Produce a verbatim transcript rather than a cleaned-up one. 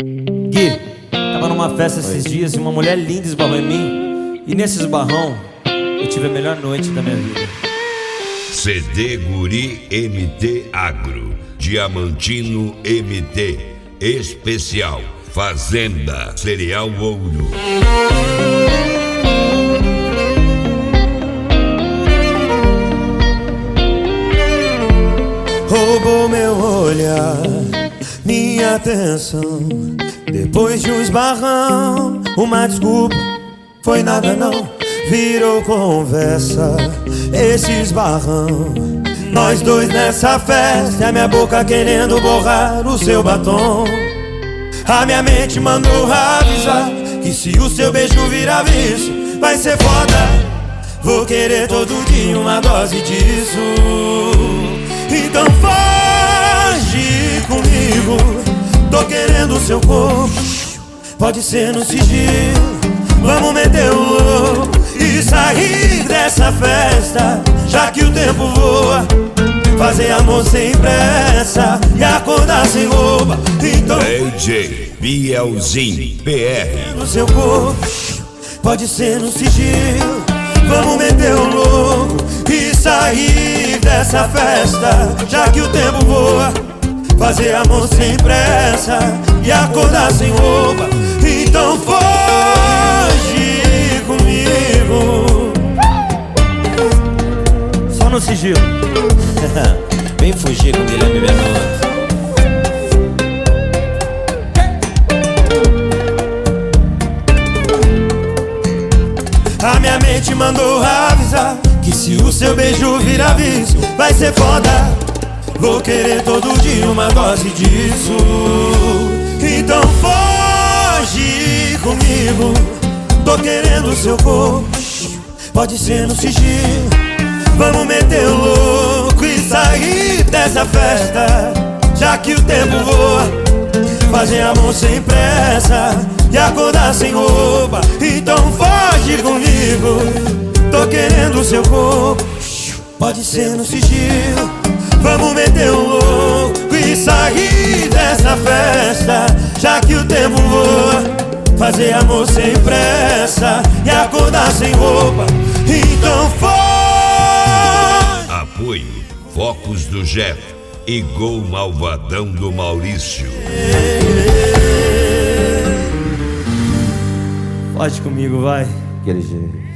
Gui, tava numa festa esses dias e uma mulher linda esbarrou em mim. E nesse esbarrão, eu tive a melhor noite da minha vida. C D Guri M T Agro, Diamantino M T, especial, Fazenda, Cereal Ouro. Roubou meu olhar, minha atenção. Depois de um esbarrão, uma desculpa, foi nada não. Virou conversa, esse esbarrão. Nós dois nessa festa, a minha boca querendo borrar o seu batom. A minha mente mandou avisar que se o seu beijo virar vício, vai ser foda. Vou querer todo dia uma dose disso. Então foge comigo, tô querendo o seu corpo. Pode ser no sigilo, vamos meter o louco e sair dessa festa, já que o tempo voa. Fazer amor sem pressa e acordar sem roupa. Então D J Bielzinho P R. no seu corpo, pode ser no sigilo, vamos meter o louco e sair dessa festa, já que o tempo voa. Fazer amor sem pressa e acordar sem roupa. Então foge comigo. Só no sigilo. Vem fugir com Guilherme Bernardo. A minha mente mandou avisar que se o seu beijo virar vício, vai ser foda. Vou querer todo dia uma dose disso. Então foge comigo, tô querendo o seu corpo. Pode ser no sigilo, vamos meter o louco e sair dessa festa, já que o tempo voa. Fazer amor sem pressa e acordar sem roupa. Então foge comigo, tô querendo o seu corpo. Pode ser no sigilo, vamos meter o louco e sair dessa festa, já que o tempo voa. Fazer amor sem pressa e acordar sem roupa. Então foge. Apoio Focos do Jeff e Gol Malvadão do Maurício. Foge comigo, vai. Aquele jeito.